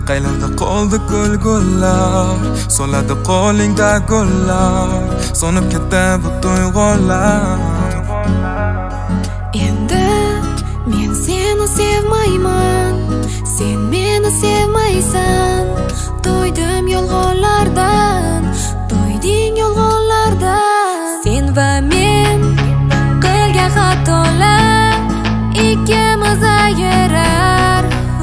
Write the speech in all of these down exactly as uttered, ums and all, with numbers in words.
Qaylarda qoldi gul-gullar, so'ladi qo'lingda gullar, so'nib ketdi bu tuyg'ular. Endi men seni sevmayman, sen meni sevmaysan. To'ydim yolg'onlardan, to'yding yolg'onlardan. Sen va men qilgan xatolar ikkimiz ayrar.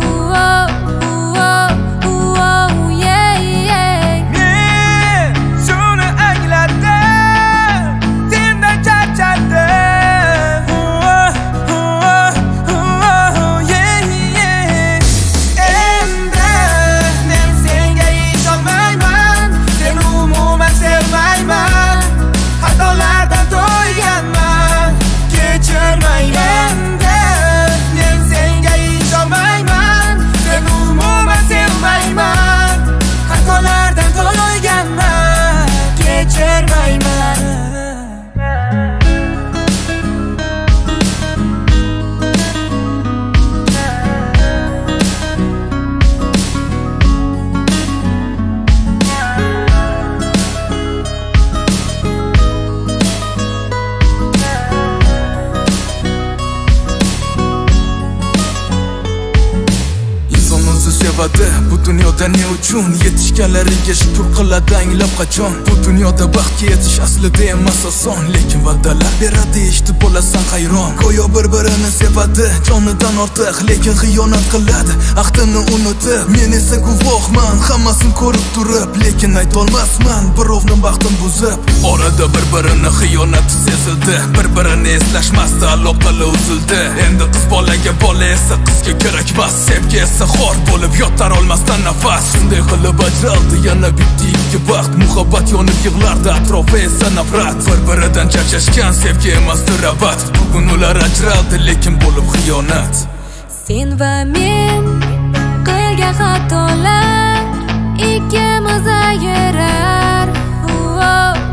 Bu dunyoda ne uchun yetishganlariga shukr qiladi anglab qachon. Bu dunyoda baxtga yetish aslida emas oson, lekin va'dalar beradi eshitib bo'lasan hayron. Go'yo bir-birini sevadi jonidan ortiq, lekin xiyonat qiladi ahdini unutib. Men esa guvohman hammasini ko'rib turib, lekin aytolmasman birovning baxtini buzib. Orada bir-birini xiyonati sezildi, bir-birini eslashmasdi, aloqalar uzildi. Endi qiz bolaga bola esa qizga kerakmas, sevgi esa xor bo'lib yotar olmasdan nafas. Shunday qilib ajraldi yana bitti ikki baxt, muhabbat yonib yig'lardi atrofi esa nafrat. Bir-biridan charchashgan sevgi emasdir abad. Bugun ular ajraldi lekin bo'lib xiyonat. Sen va men qilgan xatolar ikkimiz ayrar.